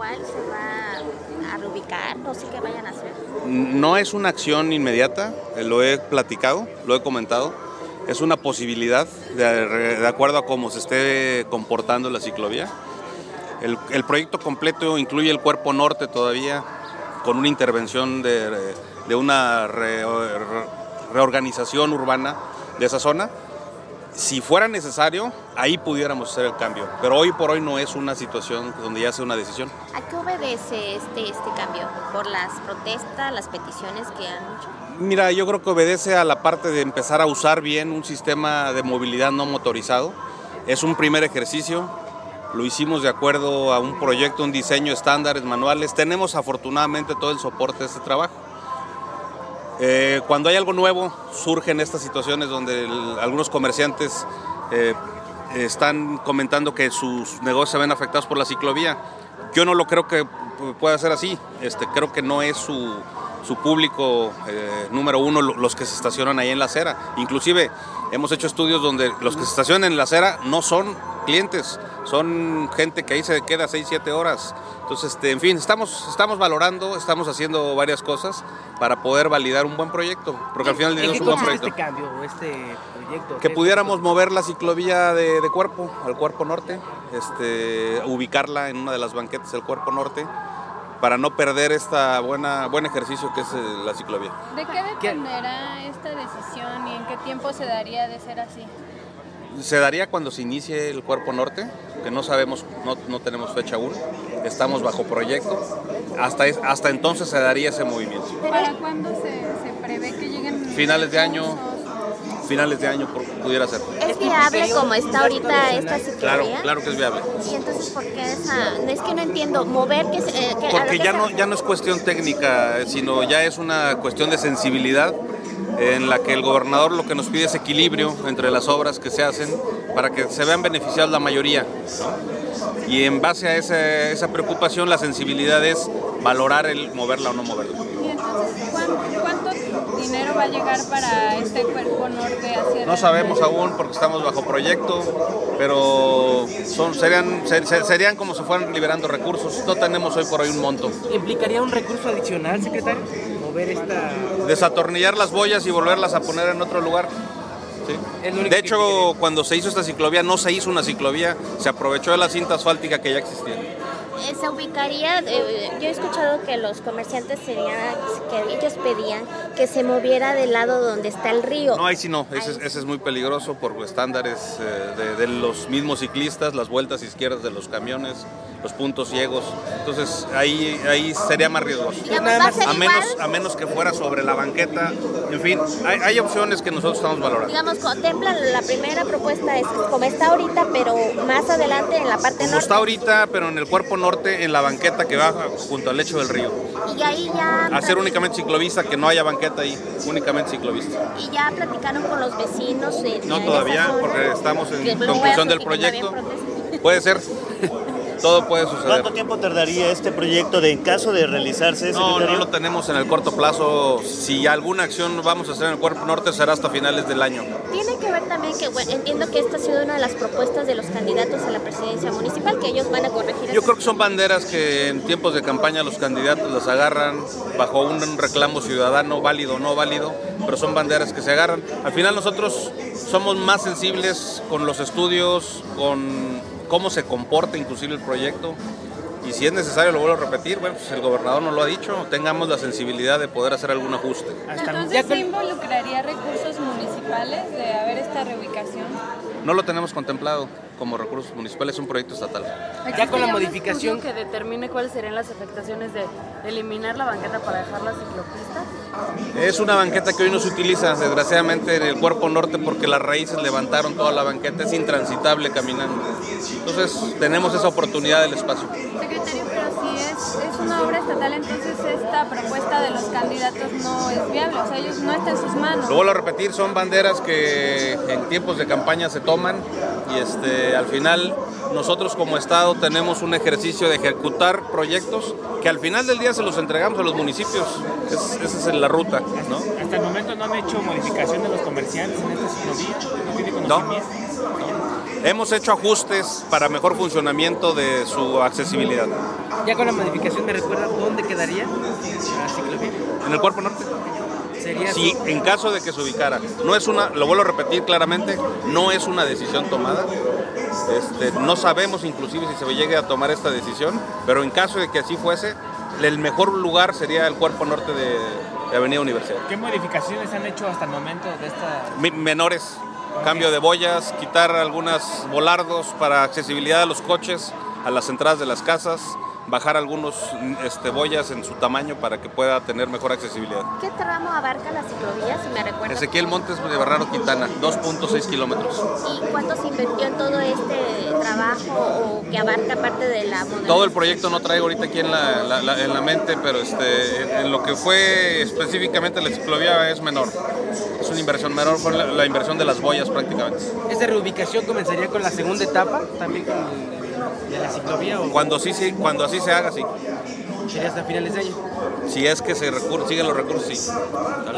cual se va a reubicar, no sé qué vayan a hacer. No es una acción inmediata, lo he platicado, lo he comentado. Es una posibilidad de acuerdo a cómo se esté comportando la ciclovía. El proyecto completo incluye el cuerpo norte todavía, con una intervención de una reorganización urbana de esa zona. Si fuera necesario, ahí pudiéramos hacer el cambio, pero hoy por hoy no es una situación donde ya sea una decisión. ¿A qué obedece este cambio? ¿Por las protestas, las peticiones que han hecho? Mira, yo creo que obedece a la parte de empezar a usar bien un sistema de movilidad no motorizado. Es un primer ejercicio, lo hicimos de acuerdo a un proyecto, un diseño, estándares, manuales. Tenemos afortunadamente todo el soporte de este trabajo. Cuando hay algo nuevo, surgen estas situaciones donde algunos comerciantes están comentando que sus negocios se ven afectados por la ciclovía. Yo no lo creo que pueda ser así. Creo que no es su público número uno los que se estacionan ahí en la acera. Inclusive hemos hecho estudios donde los que se estacionan en la acera no son clientes, son gente que ahí se queda 6-7 horas. Entonces, en fin, estamos valorando, estamos haciendo varias cosas para poder validar un buen proyecto, porque al final es un buen proyecto. ¿Este cambio o este proyecto? Que pudiéramos mover la ciclovía de cuerpo al cuerpo norte, ubicarla en una de las banquetas del cuerpo norte, para no perder esta buen ejercicio que es la ciclovía. ¿De qué dependerá esta decisión y en qué tiempo se daría de ser así? Se daría cuando se inicie el cuerpo norte, que no sabemos, no tenemos fecha aún, estamos bajo proyecto, hasta entonces se daría ese movimiento. ¿Para cuándo se prevé que lleguen? Finales de año pudiera ser. ¿Es viable como está ahorita esta ciclovía? Claro que es viable. Y entonces, ¿por qué es que no entiendo, mover que porque ya no es cuestión técnica, sino ya es una cuestión de sensibilidad en la que el gobernador lo que nos pide es equilibrio entre las obras que se hacen para que se vean beneficiados la mayoría, ¿no? Y en base a esa preocupación, la sensibilidad es valorar el moverla o no moverla. ¿Y entonces cuánto dinero va a llegar para este cuerpo norte hacia? No sabemos aún porque estamos bajo proyecto, pero serían como si fueran liberando recursos. No tenemos hoy por hoy un monto. ¿Implicaría un recurso adicional, secretario? Mover esta... Desatornillar las boyas y volverlas a poner en otro lugar. Sí. De hecho, cuando se hizo esta ciclovía, no se hizo una ciclovía, se aprovechó de la cinta asfáltica que ya existía. Se ubicaría, yo he escuchado que los comerciantes que ellos pedían que se moviera del lado donde está el río. No, ahí sí no, ese es muy peligroso por estándares de los mismos ciclistas, las vueltas izquierdas de los camiones, los puntos ciegos, entonces ahí sería más riesgoso. A menos que fuera sobre la banqueta, en fin, hay opciones que nosotros estamos valorando. Digamos, contemplan la primera propuesta es como está ahorita, pero más adelante en la parte norte. Como está ahorita, pero en el cuerpo norte, en la banqueta que baja junto al lecho del río. Y ahí ya... Hacer únicamente ciclovista, que no haya banqueta ahí, únicamente ciclovista. ¿Y ya platicaron con los vecinos? No todavía, porque estamos en conclusión del proyecto. Puede ser. Todo puede suceder. ¿Cuánto tiempo tardaría este proyecto en caso de realizarse? No lo tenemos en el corto plazo. Si alguna acción vamos a hacer en el cuerpo norte será hasta finales del año. Tiene que ver también que, entiendo que esta ha sido una de las propuestas de los candidatos a la presidencia municipal, que ellos van a corregir. Yo creo que son banderas que en tiempos de campaña los candidatos las agarran bajo un reclamo ciudadano, válido o no válido, pero son banderas que se agarran. Al final nosotros somos más sensibles con los estudios, con cómo se comporta inclusive el proyecto, y si es necesario, lo vuelvo a repetir, bueno, pues el gobernador nos lo ha dicho, tengamos la sensibilidad de poder hacer algún ajuste. Entonces, ¿se involucraría recursos municipales de haber esta reubicación? No lo tenemos contemplado como recursos municipales, es un proyecto estatal. Ya con la modificación que determine cuáles serían las afectaciones de eliminar la banqueta para dejarla ciclopista. Es una banqueta que hoy no se utiliza, desgraciadamente, en el cuerpo norte porque las raíces levantaron toda la banqueta, es intransitable caminando. Entonces tenemos esa oportunidad del espacio. Secretario, pero si es una obra estatal, entonces esta propuesta de los candidatos no es viable, o sea, ellos no está en sus manos. Lo vuelvo a repetir, son banderas que en tiempos de campaña se toman y al final nosotros como Estado tenemos un ejercicio de ejecutar proyectos que al final del día se los entregamos a los municipios. Esa es la ruta, ¿no? Hasta el momento no han hecho modificación de los comerciantes en esta ciclovía, no tiene conocimiento. Hemos hecho ajustes para mejor funcionamiento de su accesibilidad. Ya con la modificación, ¿me recuerda dónde quedaría la ciclovía? En el cuerpo norte. Sería Sí, en caso de que se ubicara. No es una, lo vuelvo a repetir claramente, no es una decisión tomada. No sabemos inclusive si se llegue a tomar esta decisión, pero en caso de que así fuese, el mejor lugar sería el cuerpo norte de Avenida Universidad. ¿Qué modificaciones han hecho hasta el momento de esta? Menores, cambio de boyas, quitar algunos volardos para accesibilidad a los coches, a las entradas de las casas, bajar algunos boyas en su tamaño para que pueda tener mejor accesibilidad. ¿Qué tramo abarca la ciclovía, si me recuerdas? Ezequiel Montes de Bernardo Quintana, 2.6 kilómetros. ¿Y cuánto se invirtió en todo este trabajo o que abarca parte de la modernización? Todo el proyecto no traigo ahorita aquí en la mente, pero en lo que fue específicamente la ciclovía es menor. Es una inversión menor, fue la inversión de las boyas prácticamente. ¿Esta reubicación comenzaría con la segunda etapa, también con de la ciclovía? ¿O Cuando así se haga, sí. sería hasta finales de año? Si es que siguen los recursos, sí.